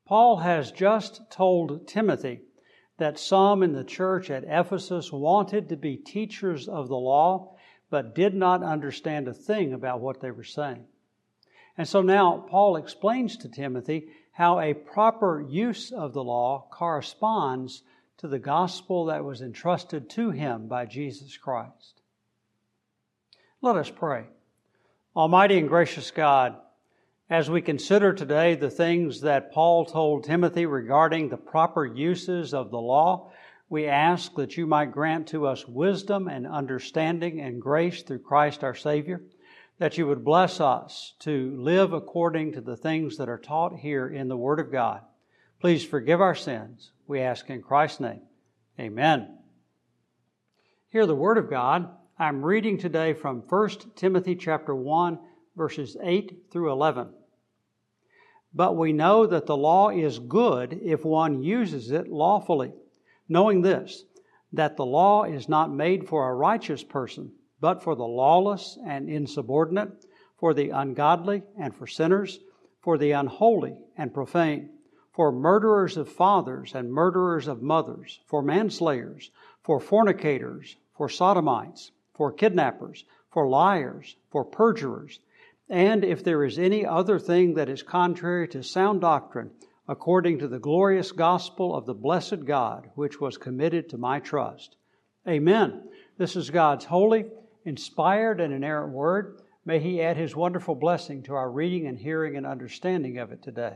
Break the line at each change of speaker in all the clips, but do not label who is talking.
Paul has just told Timothy that some in the church at Ephesus wanted to be teachers of the law, but did not understand a thing about what they were saying. And so now Paul explains to Timothy how a proper use of the law corresponds to the gospel that was entrusted to him by Jesus Christ. Let us pray. Almighty and gracious God, as we consider today the things that Paul told Timothy regarding the proper uses of the law, we ask that you might grant to us wisdom and understanding and grace through Christ our Savior, that you would bless us to live according to the things that are taught here in the Word of God. Please forgive our sins, we ask in Christ's name. Amen. Hear the Word of God. I'm reading today from 1 Timothy chapter 1, verses 8 through 11. But we know that the law is good if one uses it lawfully, knowing this, that the law is not made for a righteous person, but for the lawless and insubordinate, for the ungodly and for sinners, for the unholy and profane, for murderers of fathers and murderers of mothers, for manslayers, for fornicators, for sodomites, for kidnappers, for liars, for perjurers, and if there is any other thing that is contrary to sound doctrine, according to the glorious gospel of the blessed God, which was committed to my trust. Amen. This is God's holy, inspired, and inerrant word. May He add His wonderful blessing to our reading and hearing and understanding of it today.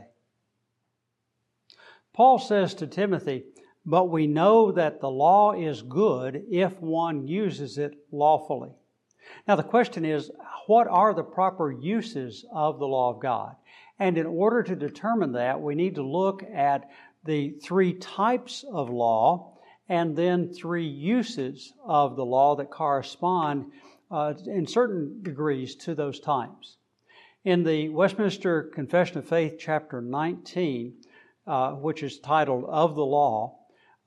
Paul says to Timothy, but we know that the law is good if one uses it lawfully. Now the question is, what are the proper uses of the law of God? And in order to determine that, we need to look at the three types of law and then three uses of the law that correspond in certain degrees to those types. In the Westminster Confession of Faith, chapter 19, which is titled Of the Law,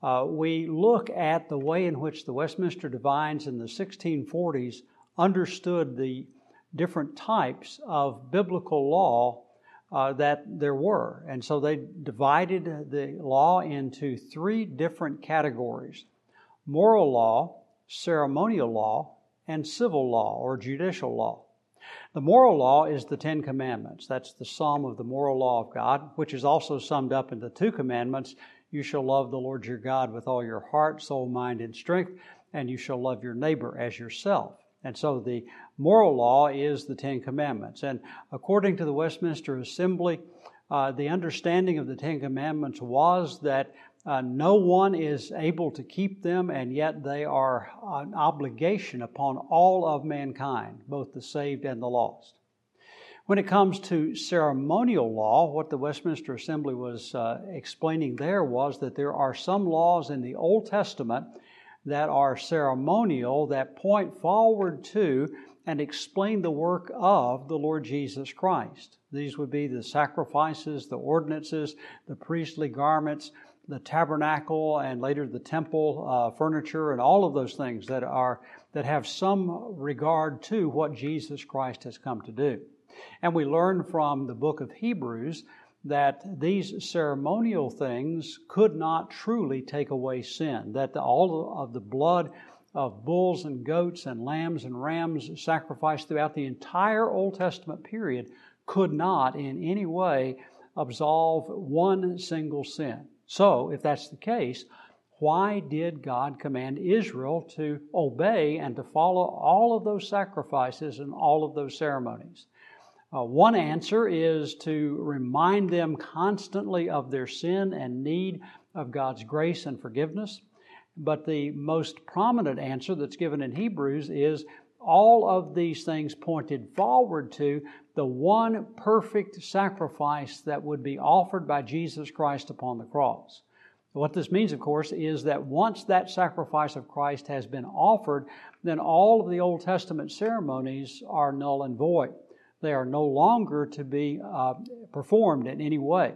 we look at the way in which the Westminster Divines in the 1640s understood the different types of biblical law that there were. And so they divided the law into three different categories: moral law, ceremonial law, and civil law or judicial law. The moral law is the Ten Commandments. That's the sum of the moral law of God, which is also summed up in the two commandments. You shall love the Lord your God with all your heart, soul, mind, and strength, and you shall love your neighbor as yourself. And so the moral law is the Ten Commandments. And according to the Westminster Assembly, the understanding of the Ten Commandments was that no one is able to keep them, and yet they are an obligation upon all of mankind, both the saved and the lost. When it comes to ceremonial law, what the Westminster Assembly was explaining there was that there are some laws in the Old Testament that are ceremonial, that point forward to and explain the work of the Lord Jesus Christ. These would be the sacrifices, the ordinances, the priestly garments, the tabernacle, and later the temple furniture, and all of those things that have some regard to what Jesus Christ has come to do. And we learn from the book of Hebrews that these ceremonial things could not truly take away sin, that all of the blood of bulls and goats and lambs and rams sacrificed throughout the entire Old Testament period could not in any way absolve one single sin. So, if that's the case, why did God command Israel to obey and to follow all of those sacrifices and all of those ceremonies? One answer is to remind them constantly of their sin and need of God's grace and forgiveness. But the most prominent answer that's given in Hebrews is all of these things pointed forward to the one perfect sacrifice that would be offered by Jesus Christ upon the cross. What this means, of course, is that once that sacrifice of Christ has been offered, then all of the Old Testament ceremonies are null and void. They are no longer to be performed in any way.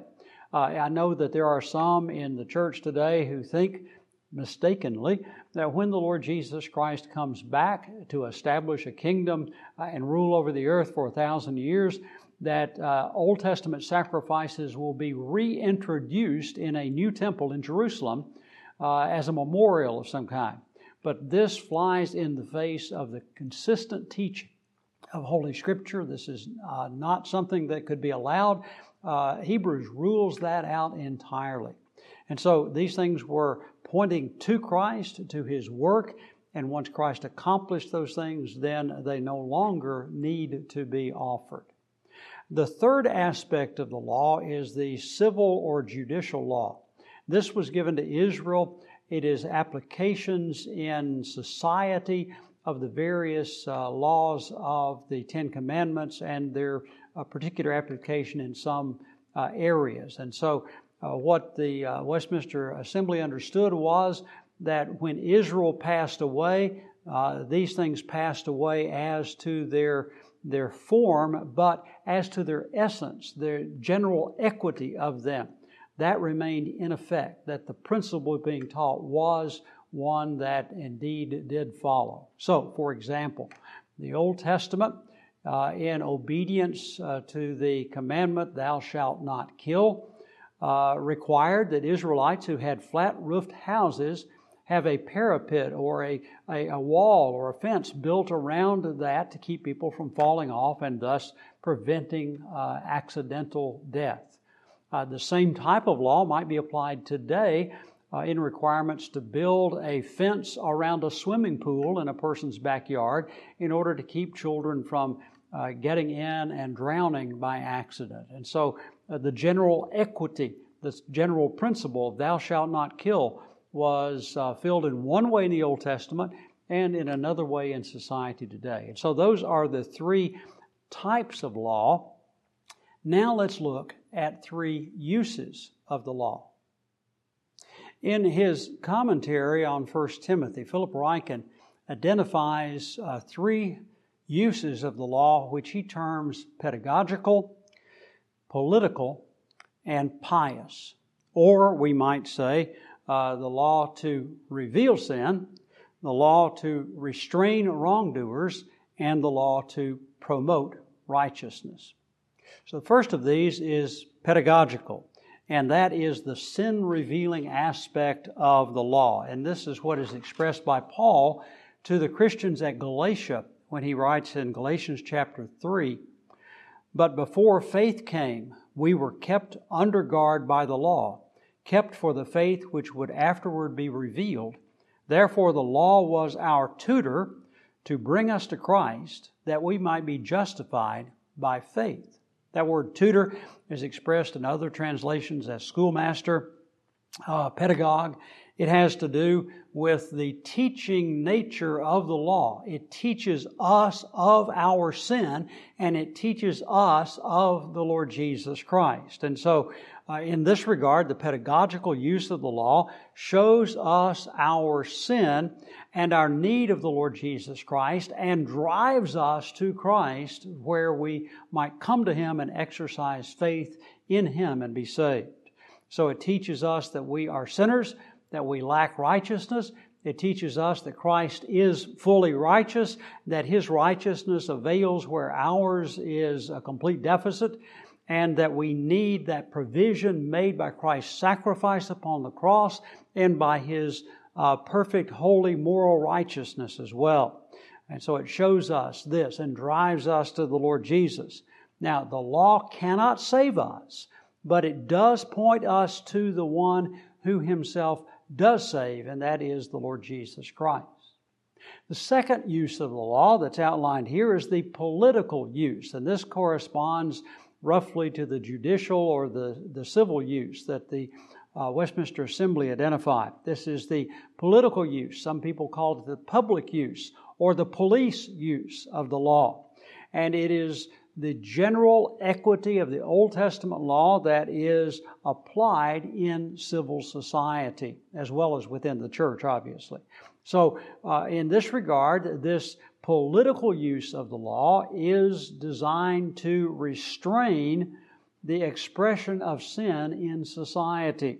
I know that there are some in the church today who think mistakenly that when the Lord Jesus Christ comes back to establish a kingdom and rule over the earth for 1,000 years, that Old Testament sacrifices will be reintroduced in a new temple in Jerusalem as a memorial of some kind. But this flies in the face of the consistent teaching of Holy Scripture. This is not something that could be allowed. Hebrews rules that out entirely. And so these things were pointing to Christ, to His work, and once Christ accomplished those things, then they no longer need to be offered. The third aspect of the law is the civil or judicial law. This was given to Israel. It is applications in society of the various laws of the Ten Commandments and their particular application in some areas. And so what the Westminster Assembly understood was that when Israel passed away, these things passed away as to their form, but as to their essence, their general equity of them, that remained in effect, that the principle being taught was one that indeed did follow. So, for example, the Old Testament, in obedience to the commandment, thou shalt not kill, required that Israelites who had flat-roofed houses have a parapet or a wall or a fence built around that to keep people from falling off and thus preventing accidental death. The same type of law might be applied today in requirements to build a fence around a swimming pool in a person's backyard in order to keep children from getting in and drowning by accident. And so the general equity, this general principle of thou shalt not kill was filled in one way in the Old Testament and in another way in society today. And so those are the three types of law. Now let's look at three uses of the law. In his commentary on 1 Timothy, Philip Ryken identifies three uses of the law which he terms pedagogical, political, and pious. Or we might say the law to reveal sin, the law to restrain wrongdoers, and the law to promote righteousness. So the first of these is pedagogical, and that is the sin-revealing aspect of the law. And this is what is expressed by Paul to the Christians at Galatia when he writes in Galatians chapter 3, "But before faith came, we were kept under guard by the law, kept for the faith which would afterward be revealed. Therefore the law was our tutor to bring us to Christ, that we might be justified by faith." That word tutor is expressed in other translations as schoolmaster, pedagogue. It has to do with the teaching nature of the law. It teaches us of our sin, and it teaches us of the Lord Jesus Christ. And so, in this regard, the pedagogical use of the law shows us our sin and our need of the Lord Jesus Christ and drives us to Christ where we might come to Him and exercise faith in Him and be saved. So it teaches us that we are sinners, that we lack righteousness. It teaches us that Christ is fully righteous, that His righteousness avails where ours is a complete deficit, and that we need that provision made by Christ's sacrifice upon the cross and by His perfect, holy, moral righteousness as well. And so it shows us this and drives us to the Lord Jesus. Now, the law cannot save us, but it does point us to the one who Himself does save, and that is the Lord Jesus Christ. The second use of the law that's outlined here is the political use, and this corresponds roughly to the judicial or the civil use that the Westminster Assembly identified. This is the political use. Some people call it the public use or the police use of the law. And it is the general equity of the Old Testament law that is applied in civil society as well as within the church, obviously. So in this regard, this political use of the law is designed to restrain the expression of sin in society.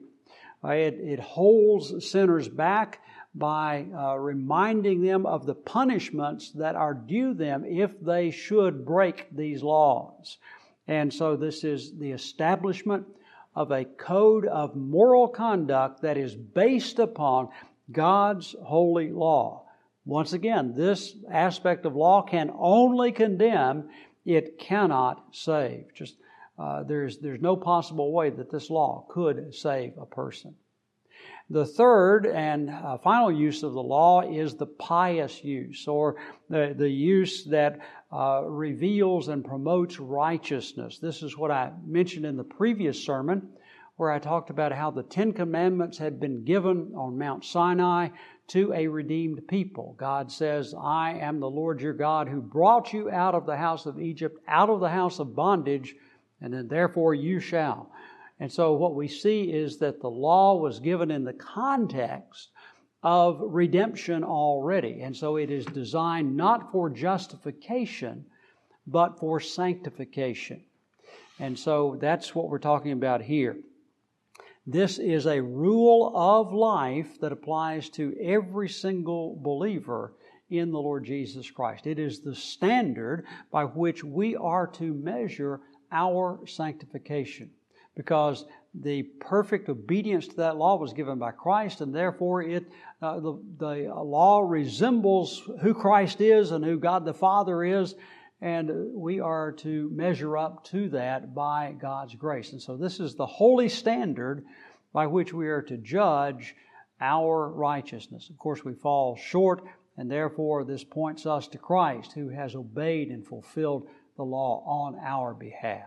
It holds sinners back by reminding them of the punishments that are due them if they should break these laws. And so this is the establishment of a code of moral conduct that is based upon God's holy law. Once again, this aspect of law can only condemn, it cannot save. There's no possible way that this law could save a person. The third and final use of the law is the pious use, or the use that reveals and promotes righteousness. This is what I mentioned in the previous sermon, where I talked about how the Ten Commandments had been given on Mount Sinai to a redeemed people. God says, I am the Lord your God who brought you out of the house of Egypt, out of the house of bondage, and then therefore you shall. And so what we see is that the law was given in the context of redemption already. And so it is designed not for justification, but for sanctification. And so that's what we're talking about here. This is a rule of life that applies to every single believer in the Lord Jesus Christ. It is the standard by which we are to measure our sanctification, because the perfect obedience to that law was given by Christ, and therefore the law resembles who Christ is and who God the Father is, and we are to measure up to that by God's grace. And so this is the holy standard by which we are to judge our righteousness. Of course, we fall short, and therefore this points us to Christ, who has obeyed and fulfilled the law on our behalf.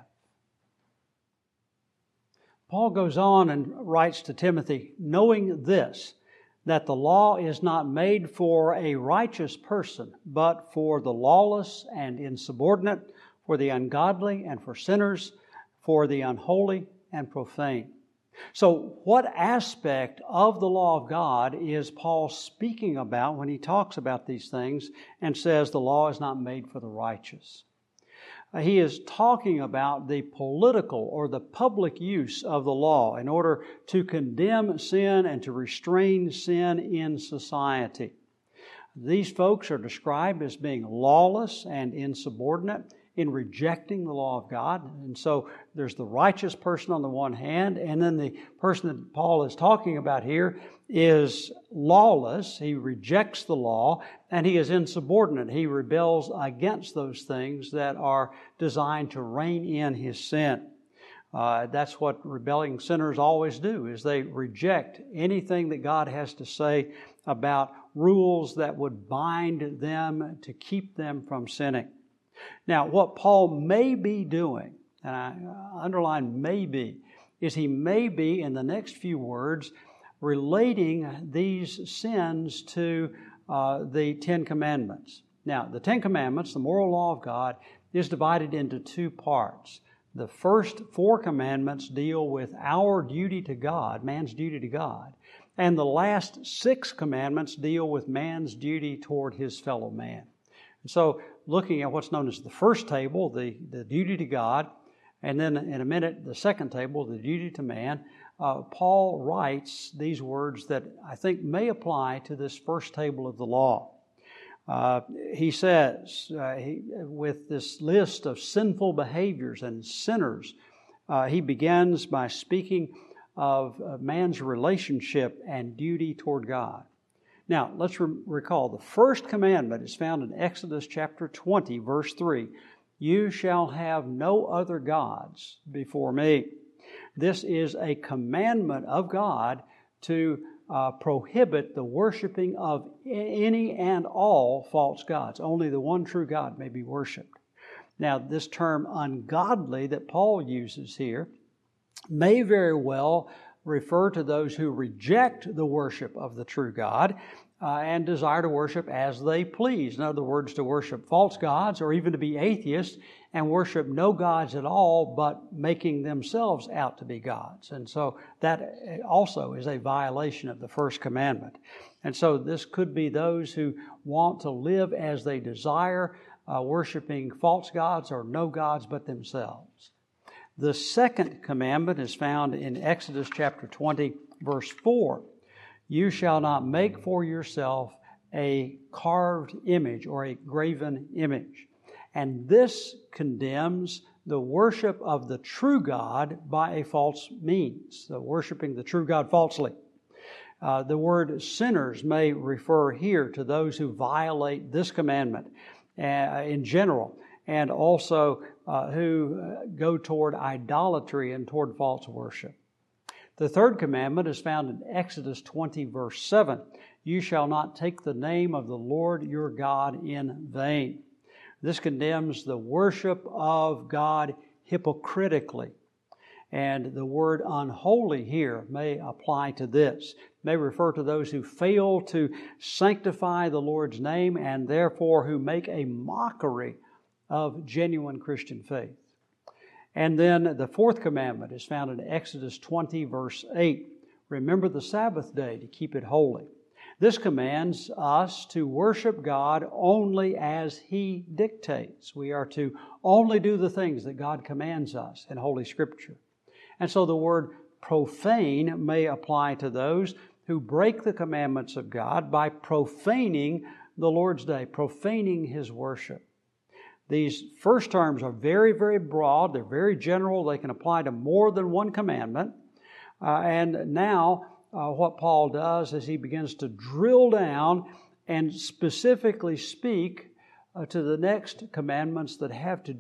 Paul goes on and writes to Timothy, knowing this, that the law is not made for a righteous person, but for the lawless and insubordinate, for the ungodly and for sinners, for the unholy and profane. So what aspect of the law of God is Paul speaking about when he talks about these things and says the law is not made for the righteous? He is talking about the political or the public use of the law in order to condemn sin and to restrain sin in society. These folks are described as being lawless and insubordinate in rejecting the law of God. And so there's the righteous person on the one hand, and then the person that Paul is talking about here is lawless. He rejects the law, and he is insubordinate. He rebels against those things that are designed to rein in his sin. That's what rebelling sinners always do, is they reject anything that God has to say about rules that would bind them to keep them from sinning. Now, what Paul may be doing, and I underline may be, is he may be, in the next few words, relating these sins to the Ten Commandments. Now, the Ten Commandments, the moral law of God, is divided into two parts. The first 4 commandments deal with our duty to God, man's duty to God. And the last 6 commandments deal with man's duty toward his fellow man. And so, looking at what's known as the first table, the duty to God, and then in a minute, the second table, the duty to man, Paul writes these words that I think may apply to this first table of the law. He says, with this list of sinful behaviors and sinners, he begins by speaking of man's relationship and duty toward God. Now, let's recall, the first commandment is found in Exodus chapter 20, verse 3. You shall have no other gods before me. This is a commandment of God to prohibit the worshiping of any and all false gods. Only the one true God may be worshiped. Now, this term ungodly that Paul uses here may very well refer to those who reject the worship of the true God and desire to worship as they please. In other words, to worship false gods, or even to be atheists and worship no gods at all, but making themselves out to be gods. And so that also is a violation of the first commandment. And so this could be those who want to live as they desire, worshiping false gods or no gods but themselves. The second commandment is found in Exodus chapter 20, verse 4. You shall not make for yourself a carved image or a graven image. And this condemns the worship of the true God by a false means, so worshiping the true God falsely. The word sinners may refer here to those who violate this commandment in general, and also who go toward idolatry and toward false worship. The third commandment is found in Exodus 20, verse 7. You shall not take the name of the Lord your God in vain. This condemns the worship of God hypocritically. And the word unholy here may apply to this. It may refer to those who fail to sanctify the Lord's name and therefore who make a mockery of genuine Christian faith. And then the fourth commandment is found in Exodus 20, verse 8. Remember the Sabbath day to keep it holy. This commands us to worship God only as He dictates. We are to only do the things that God commands us in Holy Scripture. And so the word profane may apply to those who break the commandments of God by profaning the Lord's day, profaning His worship. These first terms are very, very broad. They're very general. They can apply to more than one commandment. And now what Paul does is he begins to drill down and specifically speak to the next commandments that have to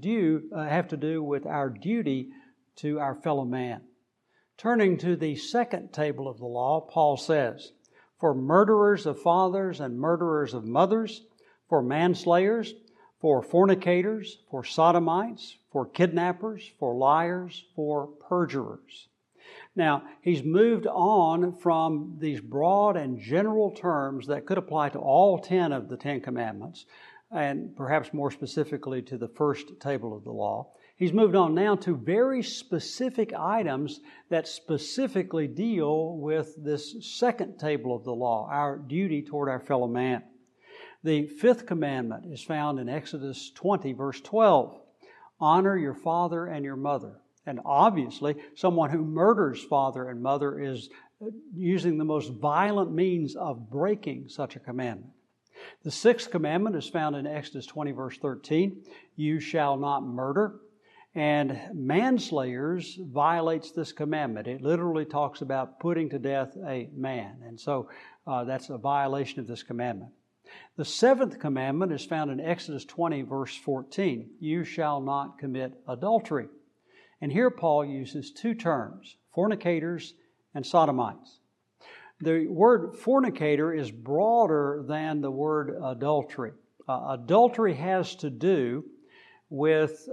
do with our duty to our fellow man. Turning to the second table of the law, Paul says, for murderers of fathers and murderers of mothers, for manslayers, for fornicators, for sodomites, for kidnappers, for liars, for perjurers. Now, he's moved on from these broad and general terms that could apply to all 10 of the 10 commandments, and perhaps more specifically to the first table of the law. He's moved on now to very specific items that specifically deal with this second table of the law, our duty toward our fellow man. The fifth commandment is found in Exodus 20, verse 12. Honor your father and your mother. And obviously, someone who murders father and mother is using the most violent means of breaking such a commandment. The sixth commandment is found in Exodus 20, verse 13. You shall not murder. And manslayers violates this commandment. It literally talks about putting to death a man. And so that's a violation of this commandment. The seventh commandment is found in Exodus 20, verse 14. You shall not commit adultery. And here Paul uses two terms, fornicators and sodomites. The word fornicator is broader than the word adultery. Adultery has to do with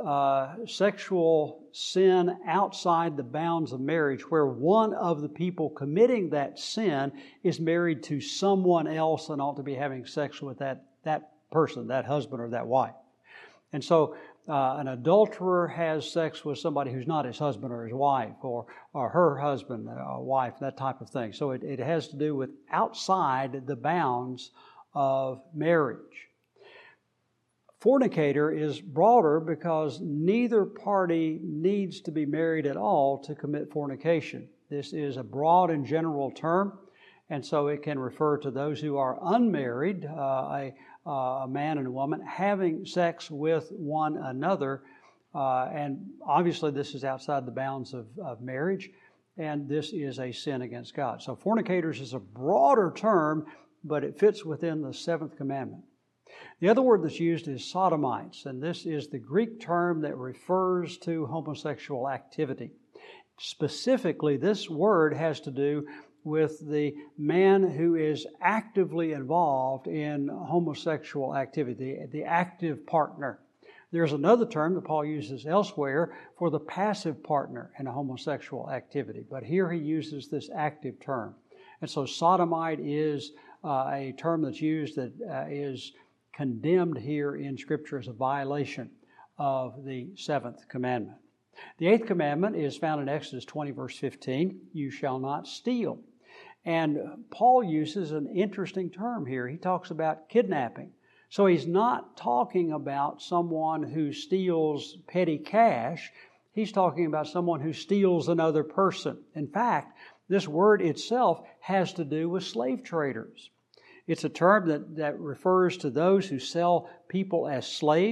sexual sin outside the bounds of marriage, where one of the people committing that sin is married to someone else and ought to be having sex with that person, that husband or that wife. And so an adulterer has sex with somebody who's not his husband or his wife, or her husband or wife, that type of thing. So it has to do with outside the bounds of marriage. Fornicator is broader because neither party needs to be married at all to commit fornication. This is a broad and general term, and so it can refer to those who are unmarried, a man and a woman, having sex with one another. And obviously this is outside the bounds of marriage, and this is a sin against God. So fornicators is a broader term, but it fits within the seventh commandment. The other word that's used is sodomites, and this is the Greek term that refers to homosexual activity. Specifically, this word has to do with the man who is actively involved in homosexual activity, the active partner. There's another term that Paul uses elsewhere for the passive partner in a homosexual activity, but here he uses this active term. And so sodomite is a term that's used that is condemned here in Scripture as a violation of the seventh commandment. The eighth commandment is found in Exodus 20, verse 15. You shall not steal. And Paul uses an interesting term here. He talks about kidnapping. So he's not talking about someone who steals petty cash. He's talking about someone who steals another person. In fact, this word itself has to do with slave traders. It's a term that refers to those who sell people as slaves.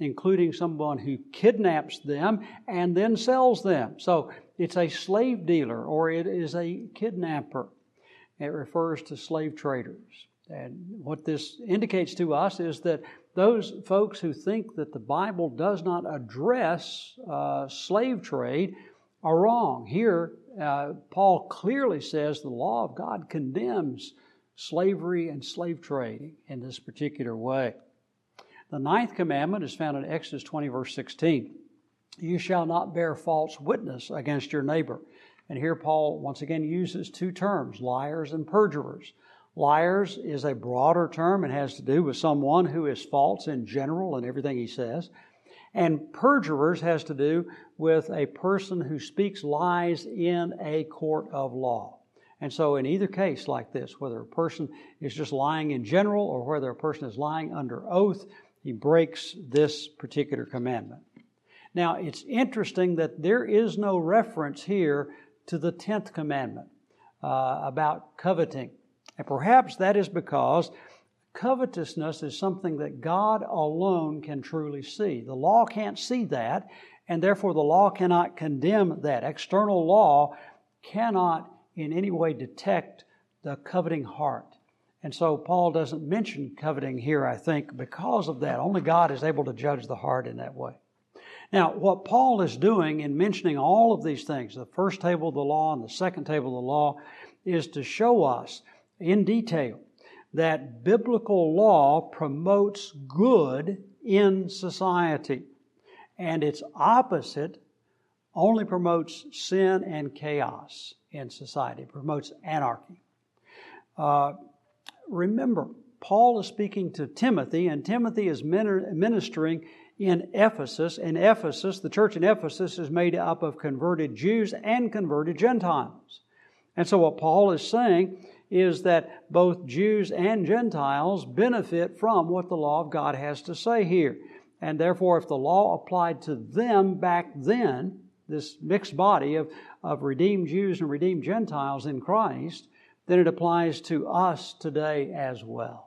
including someone who kidnaps them and then sells them. So it's a slave dealer or it is a kidnapper. It refers to slave traders. And what this indicates to us is that those folks who think that the Bible does not address slave trade are wrong. Here, Paul clearly says the law of God condemns slavery and slave trading in this particular way. The 9th commandment is found in Exodus 20, verse 16. You shall not bear false witness against your neighbor. And here Paul once again uses two terms, liars and perjurers. Liars is a broader term and has to do with someone who is false in general in everything he says. And perjurers has to do with a person who speaks lies in a court of law. And so in either case like this, whether a person is just lying in general or whether a person is lying under oath, he breaks this particular commandment. Now, it's interesting that there is no reference here to the 10th commandment about coveting. And perhaps that is because covetousness is something that God alone can truly see. The law can't see that, and therefore the law cannot condemn that. External law cannot in any way detect the coveting heart. And so Paul doesn't mention coveting here, I think, because of that. Only God is able to judge the heart in that way. Now, what Paul is doing in mentioning all of these things, the first table of the law and the second table of the law, is to show us in detail that biblical law promotes good in society, and its opposite only promotes sin and chaos in society. It promotes anarchy. Remember, Paul is speaking to Timothy, and Timothy is ministering in Ephesus. In Ephesus, the church in Ephesus is made up of converted Jews and converted Gentiles. And so what Paul is saying is that both Jews and Gentiles benefit from what the law of God has to say here. And therefore, if the law applied to them back then, this mixed body of redeemed Jews and redeemed Gentiles in Christ, then it applies to us today as well.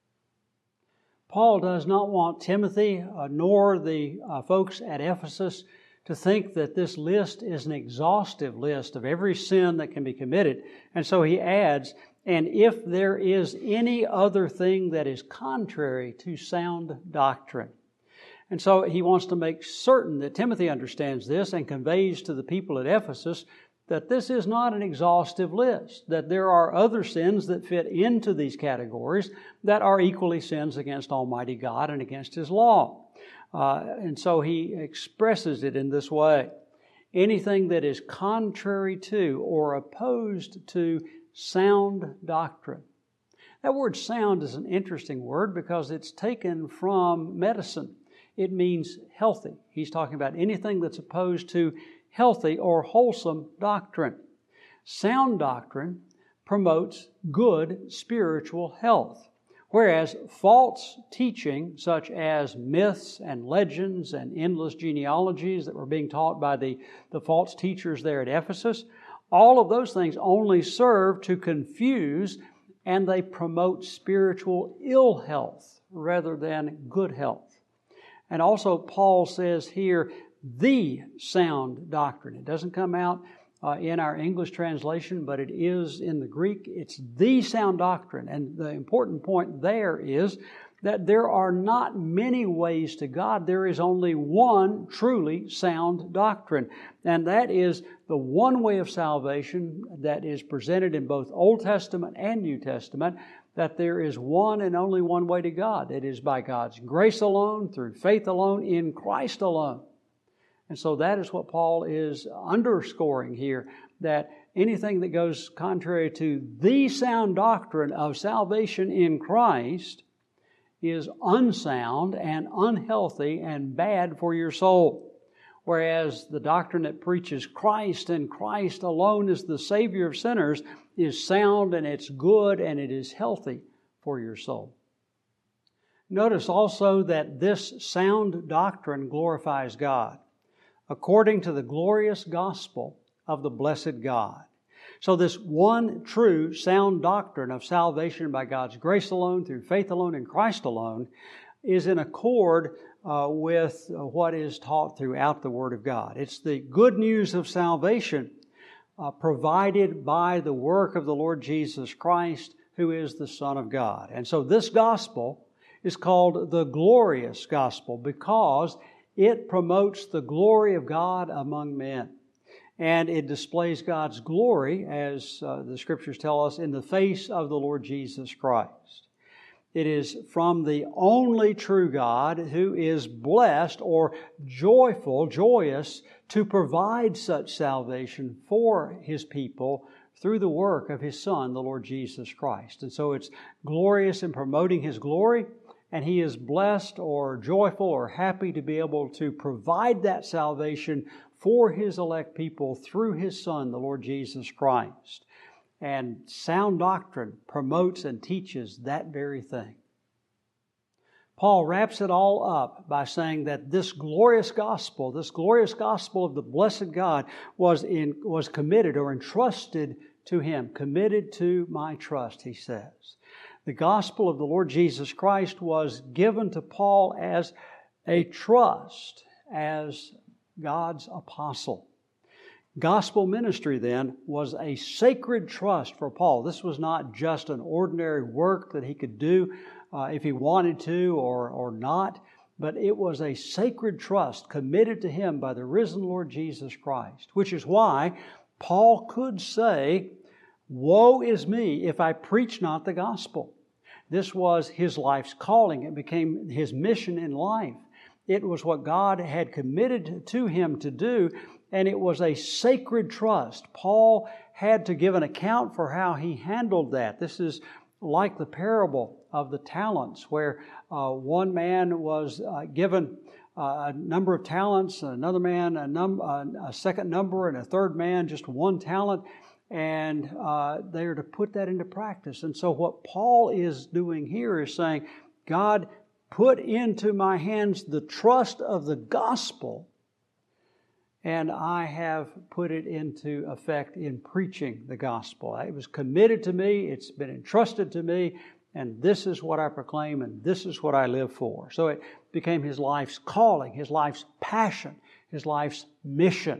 Paul does not want Timothy nor the folks at Ephesus to think that this list is an exhaustive list of every sin that can be committed. And so he adds, and if there is any other thing that is contrary to sound doctrine. And so he wants to make certain that Timothy understands this and conveys to the people at Ephesus that this is not an exhaustive list, that there are other sins that fit into these categories that are equally sins against Almighty God and against His law. And so he expresses it in this way. Anything that is contrary to or opposed to sound doctrine. That word sound is an interesting word because it's taken from medicine. It means healthy. He's talking about anything that's opposed to healthy or wholesome doctrine. Sound doctrine promotes good spiritual health, whereas false teaching, such as myths and legends and endless genealogies that were being taught by the false teachers there at Ephesus, all of those things only serve to confuse, and they promote spiritual ill health rather than good health. And also Paul says here, the sound doctrine. It doesn't come out in our English translation, but it is in the Greek. It's the sound doctrine. And the important point there is that there are not many ways to God. There is only one truly sound doctrine. And that is the one way of salvation that is presented in both Old Testament and New Testament, that there is one and only one way to God. It is by God's grace alone, through faith alone, in Christ alone. And so that is what Paul is underscoring here, that anything that goes contrary to the sound doctrine of salvation in Christ is unsound and unhealthy and bad for your soul. Whereas the doctrine that preaches Christ and Christ alone is the Savior of sinners is sound and it's good and it is healthy for your soul. Notice also that this sound doctrine glorifies God, according to the glorious gospel of the blessed God. So this one true sound doctrine of salvation by God's grace alone, through faith alone, in Christ alone, is in accord with what is taught throughout the Word of God. It's the good news of salvation provided by the work of the Lord Jesus Christ, who is the Son of God. And so this gospel is called the glorious gospel because it promotes the glory of God among men. And it displays God's glory, as the Scriptures tell us, in the face of the Lord Jesus Christ. It is from the only true God who is blessed or joyful, joyous, to provide such salvation for His people through the work of His Son, the Lord Jesus Christ. And so it's glorious in promoting His glory, and He is blessed or joyful or happy to be able to provide that salvation for His elect people through His Son, the Lord Jesus Christ. And sound doctrine promotes and teaches that very thing. Paul wraps it all up by saying that this glorious gospel of the blessed God was committed or entrusted to Him. Committed to my trust, he says. The gospel of the Lord Jesus Christ was given to Paul as a trust, as God's apostle. Gospel ministry, then, was a sacred trust for Paul. This was not just an ordinary work that he could do if he wanted to or not, but it was a sacred trust committed to him by the risen Lord Jesus Christ, which is why Paul could say, "Woe is me if I preach not the gospel." This was his life's calling. It became his mission in life. It was what God had committed to him to do, and it was a sacred trust. Paul had to give an account for how he handled that. This is like the parable of the talents, where one man was given a number of talents, another man a second number, and a third man just one talent, and they are to put that into practice. And so what Paul is doing here is saying, God put into my hands the trust of the gospel, and I have put it into effect in preaching the gospel. It was committed to me, it's been entrusted to me, and this is what I proclaim, and this is what I live for. So it became his life's calling, his life's passion, his life's mission.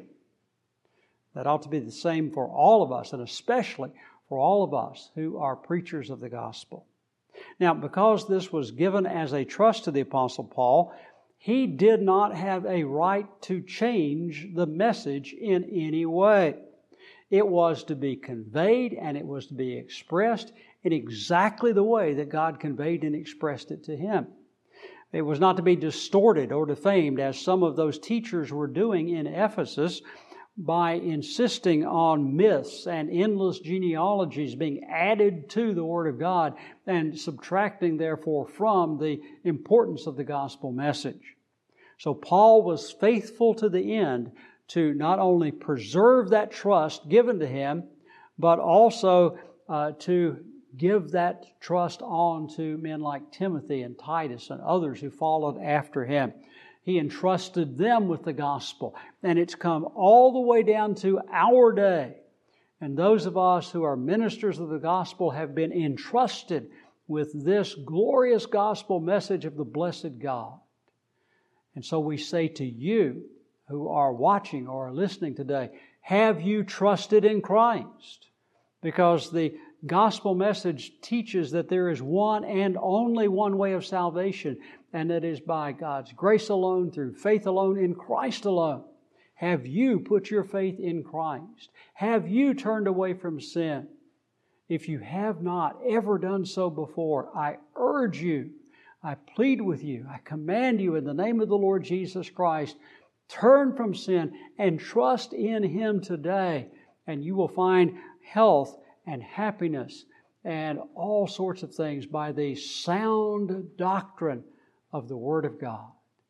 That ought to be the same for all of us, and especially for all of us who are preachers of the gospel. Now, because this was given as a trust to the Apostle Paul, he did not have a right to change the message in any way. It was to be conveyed and it was to be expressed in exactly the way that God conveyed and expressed it to him. It was not to be distorted or defamed, as some of those teachers were doing in Ephesus, by insisting on myths and endless genealogies being added to the Word of God and subtracting, therefore, from the importance of the gospel message. So Paul was faithful to the end to not only preserve that trust given to him, but also to give that trust on to men like Timothy and Titus and others who followed after him. He entrusted them with the gospel, and it's come all the way down to our day. And those of us who are ministers of the gospel have been entrusted with this glorious gospel message of the blessed God. And so we say to you who are watching or are listening today, have you trusted in Christ? Because the gospel message teaches that there is one and only one way of salvation, and that is by God's grace alone, through faith alone, in Christ alone. Have you put your faith in Christ? Have you turned away from sin? If you have not ever done so before, I urge you, I plead with you, I command you in the name of the Lord Jesus Christ, turn from sin and trust in Him today, and you will find health and happiness and all sorts of things by the sound doctrine of the Word of God.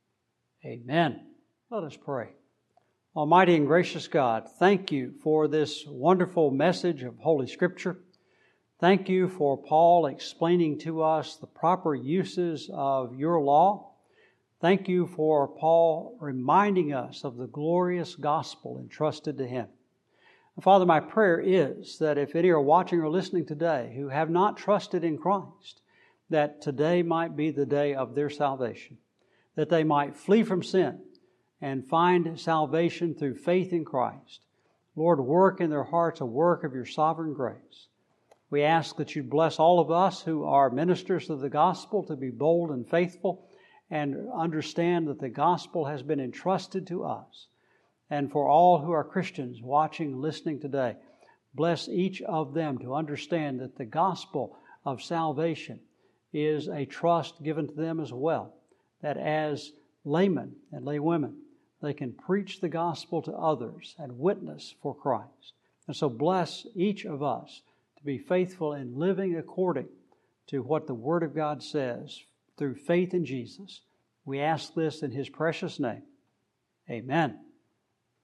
Amen. Let us pray. Almighty and gracious God, thank you for this wonderful message of Holy Scripture. Thank you for Paul explaining to us the proper uses of your law. Thank you for Paul reminding us of the glorious gospel entrusted to him. Father, my prayer is that if any are watching or listening today who have not trusted in Christ, that today might be the day of their salvation, that they might flee from sin and find salvation through faith in Christ. Lord, work in their hearts a work of your sovereign grace. We ask that you bless all of us who are ministers of the gospel to be bold and faithful and understand that the gospel has been entrusted to us. And for all who are Christians watching and listening today, bless each of them to understand that the gospel of salvation is a trust given to them as well, that as laymen and laywomen, they can preach the gospel to others and witness for Christ. And so bless each of us to be faithful in living according to what the Word of God says through faith in Jesus. We ask this in His precious name. Amen.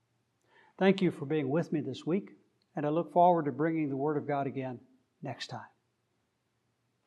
Thank you for being with me this week, and I look forward to bringing the Word of God again next time.